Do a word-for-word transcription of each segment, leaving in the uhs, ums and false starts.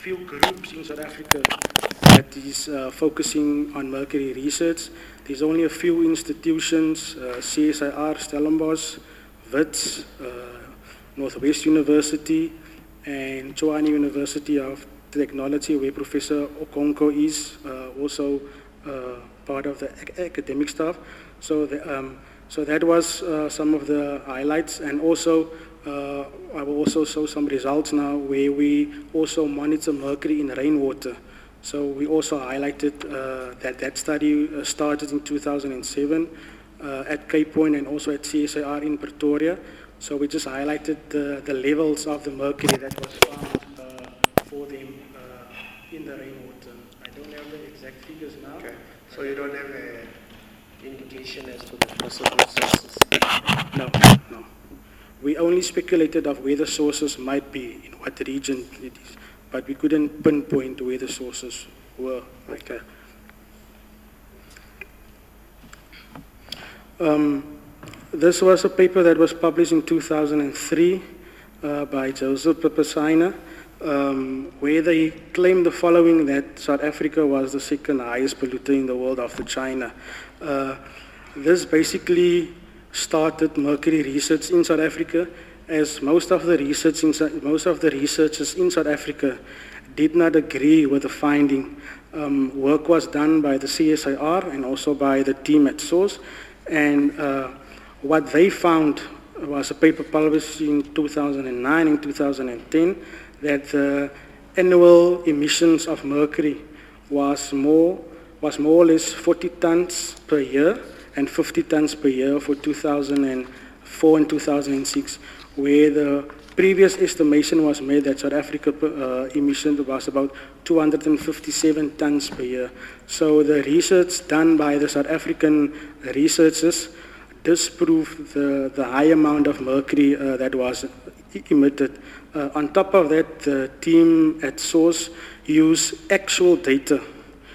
few groups in South Africa that is uh, focusing on mercury research. There's only a few institutions, uh, C S I R, Stellenbosch, Wits, uh, Northwest University, and Tshwane University of Technology, where Professor Okonkwo is uh, also uh, part of the ac academic staff. So, the, um, so that was uh, some of the highlights, and also uh, I will also show some results now where we also monitor mercury in rainwater. So we also highlighted uh, that that study uh, started in two thousand seven uh, at Cape Point and also at C S I R in Pretoria. So we just highlighted the, the levels of the mercury that was found uh, for them uh, in the rainwater. I don't have the exact figures now. Okay. So you don't have an indication as to the possible sources? No, no. We only speculated of where the sources might be, in what region it is, but we couldn't pinpoint where the sources were. Okay. Um, this was a paper that was published in two thousand three uh, by Joseph Pepesina, um, where they claimed the following, that South Africa was the second highest polluter in the world after China. Uh, this basically started mercury research in South Africa, as most of the research in, most of the researchers in South Africa did not agree with the finding. Um, work was done by the C S I R and also by the team at SOURCE, and uh, what they found was a paper published in two thousand nine and two thousand ten, that the annual emissions of mercury was more was more or less forty tons per year and fifty tons per year for two thousand four and two thousand six, where the previous estimation was made that South Africa uh, emission was about two hundred fifty-seven tons per year. So the research done by the South African researchers disproved the, the high amount of mercury uh, that was emitted. Uh, on top of that, the team at SOURCE used actual data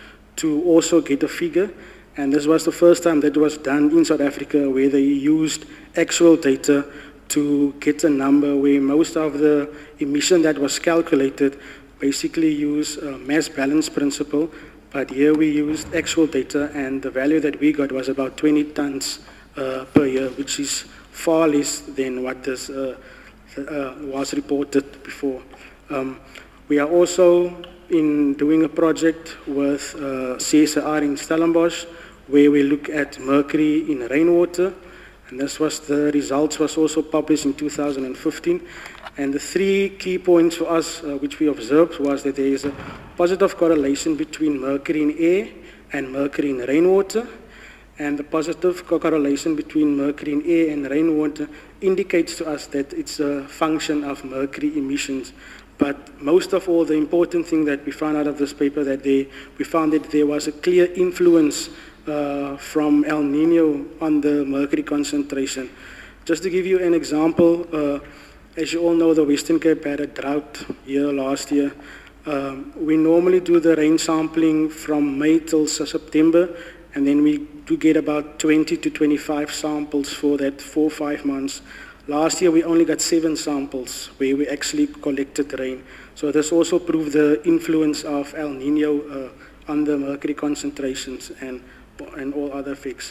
to also get a figure. And this was the first time that was done in South Africa, where they used actual data to get a number where most of the emission that was calculated basically used a mass balance principle. But here we used actual data, and the value that we got was about twenty tons uh, per year, which is far less than what this uh, uh, was reported before. Um, we are also in doing a project with uh, C S I R in Stellenbosch, where we look at mercury in rainwater, and this was the results was also published in two thousand fifteen. And the three key points for us, uh, which we observed, was that there is a positive correlation between mercury in air and mercury in rainwater, and the positive correlation between mercury in air and rainwater indicates to us that it's a function of mercury emissions. But most of all, the important thing that we found out of this paper, that they, we found that there was a clear influence uh, from El Nino on the mercury concentration. Just to give you an example, uh, as you all know, the Western Cape had a drought year last year. Um, we normally do the rain sampling from May till September, and then we do get about twenty to twenty-five samples for that four or five months. Last year we only got seven samples where we actually collected rain. So this also proved the influence of El Nino uh, on the mercury concentrations and, and all other effects.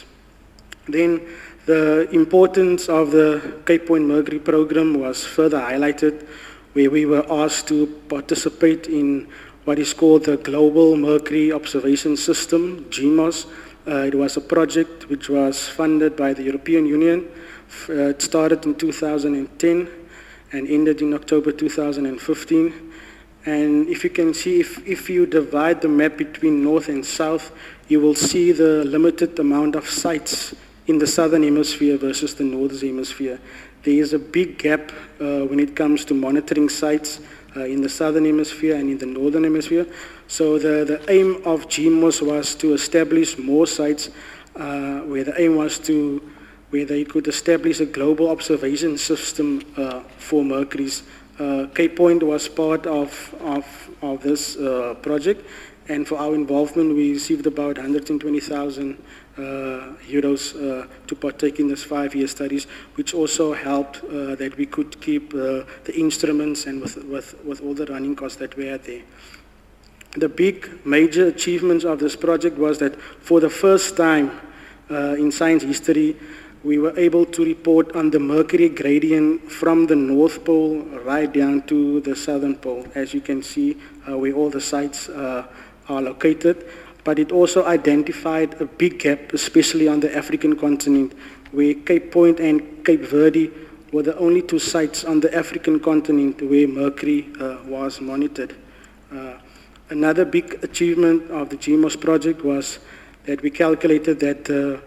Then the importance of the Cape Point Mercury program was further highlighted, where we were asked to participate in what is called the Global Mercury Observation System, G M O S. Uh, it was a project which was funded by the European Union. Uh, it started in two thousand ten and ended in October two thousand fifteen. And if you can see, if, if you divide the map between north and south, you will see the limited amount of sites in the southern hemisphere versus the northern hemisphere. There is a big gap uh, when it comes to monitoring sites uh, in the southern hemisphere and in the northern hemisphere. So the, the aim of G M O S was to establish more sites uh, where the aim was to, where they could establish a global observation system uh, for mercuries. Uh, Cape Point was part of, of, of this uh, project, and for our involvement, we received about one hundred twenty thousand uh, euros uh, to partake in this five-year studies, which also helped uh, that we could keep uh, the instruments and with, with, with all the running costs that we had there. The big major achievements of this project was that for the first time uh, in science history, we were able to report on the mercury gradient from the North Pole right down to the Southern Pole, as you can see uh, where all the sites uh, are located. But it also identified a big gap, especially on the African continent, where Cape Point and Cape Verde were the only two sites on the African continent where mercury uh, was monitored. Uh, another big achievement of the G M O S project was that we calculated that uh,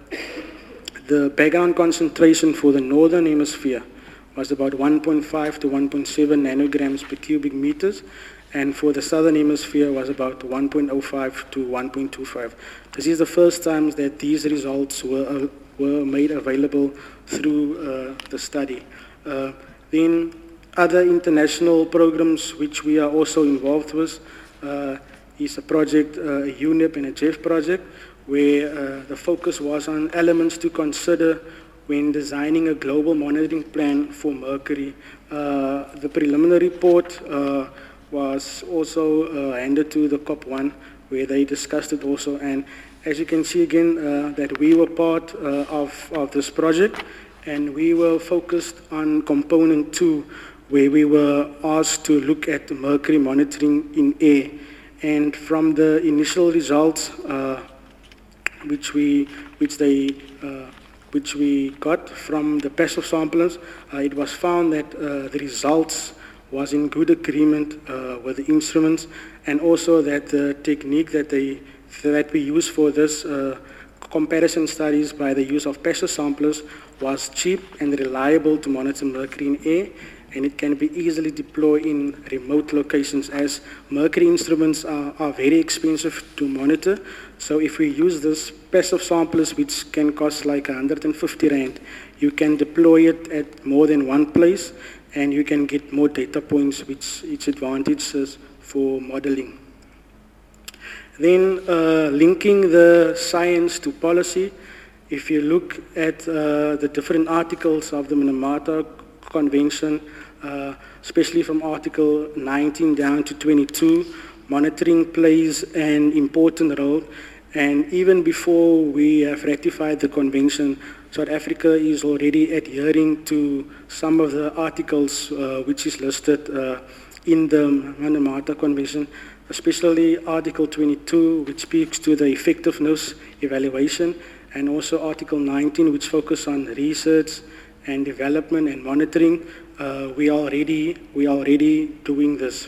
the background concentration for the northern hemisphere was about one point five to one point seven nanograms per cubic meters, and for the southern hemisphere was about one point zero five to one point two five. This is the first time that these results were, uh, were made available through uh, the study. Uh, then other international programs which we are also involved with uh, is a project, uh, a U N E P and a J E F project, where uh, the focus was on elements to consider when designing a global monitoring plan for mercury. Uh, the preliminary report uh, was also uh, handed to the COP one, where they discussed it also. And as you can see again, uh, that we were part uh, of, of this project, and we were focused on component two, where we were asked to look at mercury monitoring in air. And from the initial results, uh, which we, which they, uh, which we got from the passive samplers, uh, it was found that uh, the results was in good agreement uh, with the instruments, and also that the technique that they that we use for this uh, comparison studies by the use of passive samplers was cheap and reliable to monitor mercury in air, and it can be easily deployed in remote locations, as mercury instruments are, are very expensive to monitor. So if we use this passive samplers, which can cost like one hundred fifty rand, you can deploy it at more than one place, and you can get more data points, which its advantages for modeling. Then uh, linking the science to policy, if you look at uh, the different articles of the Minamata Convention, uh, especially from Article nineteen down to twenty-two, monitoring plays an important role. And even before we have ratified the convention, South Africa is already adhering to some of the articles uh, which is listed uh, in the Minamata Convention, especially Article twenty-two, which speaks to the effectiveness evaluation, and also Article nineteen, which focuses on research and development and monitoring. Uh, we are already we are already doing this.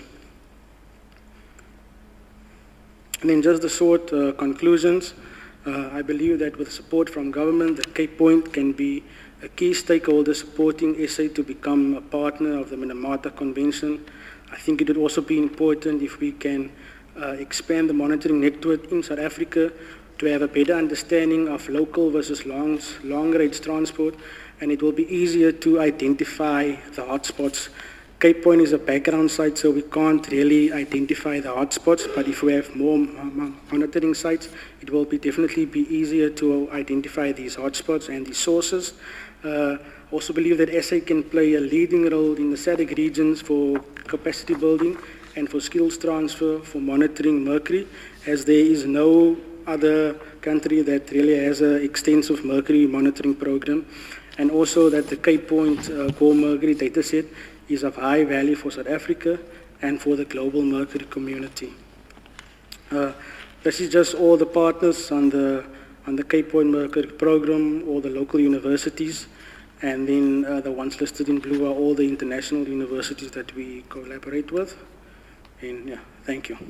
And then just the short uh, conclusions. Uh, I believe that with support from government, the Cape Point can be a key stakeholder supporting S A to become a partner of the Minamata Convention. I think it would also be important if we can uh, expand the monitoring network in South Africa to have a better understanding of local versus long, long-range transport, and it will be easier to identify the hotspots. Cape Point is a background site, so we can't really identify the hotspots, but if we have more monitoring sites, it will be definitely be easier to identify these hotspots and the sources. Uh, also believe that S A can play a leading role in the S A D C regions for capacity building and for skills transfer for monitoring mercury, as there is no other country that really has an extensive mercury monitoring program, and also that the Cape Point uh, core mercury dataset is of high value for South Africa and for the global mercury community. Uh, this is just all the partners on the, on the Cape Point Mercury program, all the local universities, and then uh, the ones listed in blue are all the international universities that we collaborate with. And yeah, thank you.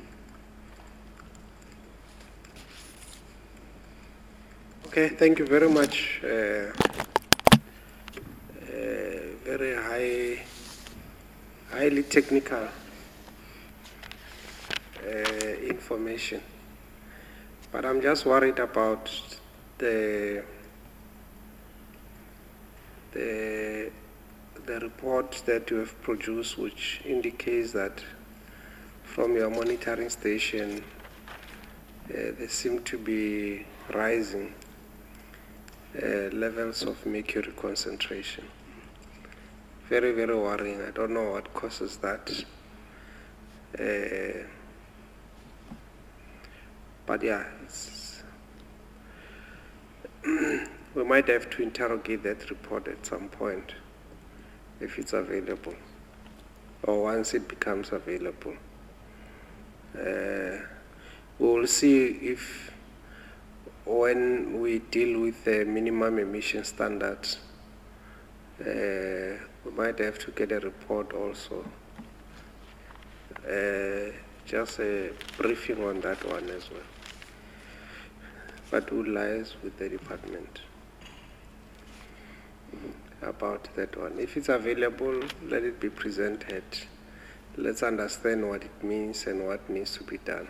Okay, thank you very much. Uh, uh, very high, highly technical uh, information. But I'm just worried about the the the report that you have produced, which indicates that from your monitoring station, uh, they seem to be rising uh, levels of mercury concentration. Very, very worrying. I don't know what causes that. Uh, but yeah, it's, we might have to interrogate that report at some point if it's available, or once it becomes available. Uh, we will see if when we deal with the minimum emission standards, uh, we might have to get a report also. Uh, just a briefing on that one as well. But who lies with the department about that one? If it's available, let it be presented. Let's understand what it means and what needs to be done.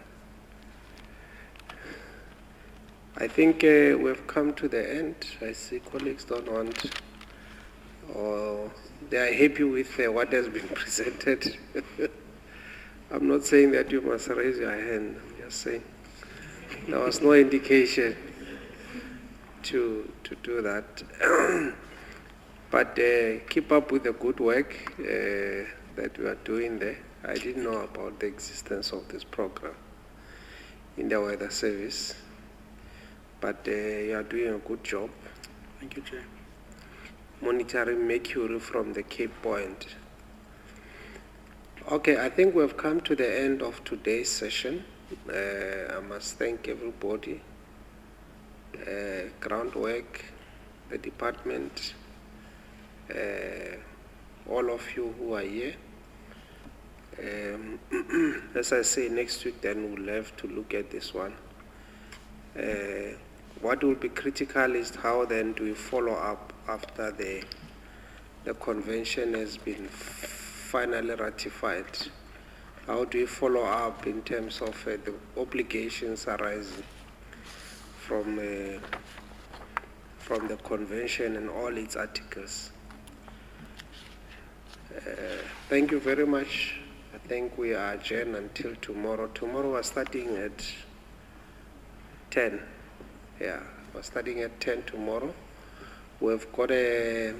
I think uh, we've come to the end. I see colleagues don't want, or they are happy with uh, what has been presented. I'm not saying that you must raise your hand. I'm just saying there was no indication to to do that. But uh, keep up with the good work uh, that we are doing there. I didn't know about the existence of this program in the weather service, but uh, you are doing a good job. Thank you, Chair. Monitoring mercury from the Cape Point. Okay, I think we've come to the end of today's session. Uh, I must thank everybody, uh, groundwork, the department, uh, all of you who are here. Um, as I say, next week then we'll have to look at this one. Uh, what will be critical is how then do we follow up after the, the convention has been finally ratified. How do we follow up in terms of uh, the obligations arising from, uh, from the convention and all its articles? Uh, thank you very much. I think we are adjourned until tomorrow. Tomorrow we're starting at ten. Yeah, we're starting at ten tomorrow. We've got a,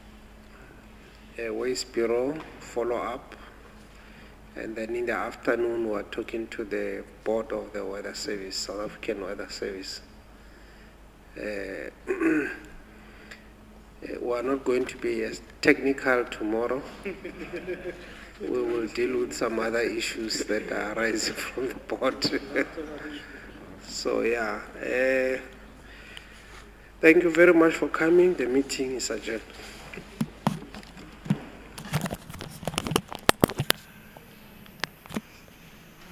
a Waste Bureau follow-up. And then in the afternoon, we're talking to the board of the Weather Service, South African Weather Service. Uh, we are not going to be as technical tomorrow. We will deal with some other issues that are arising from the board. So yeah, uh, thank you very much for coming. The meeting is adjourned.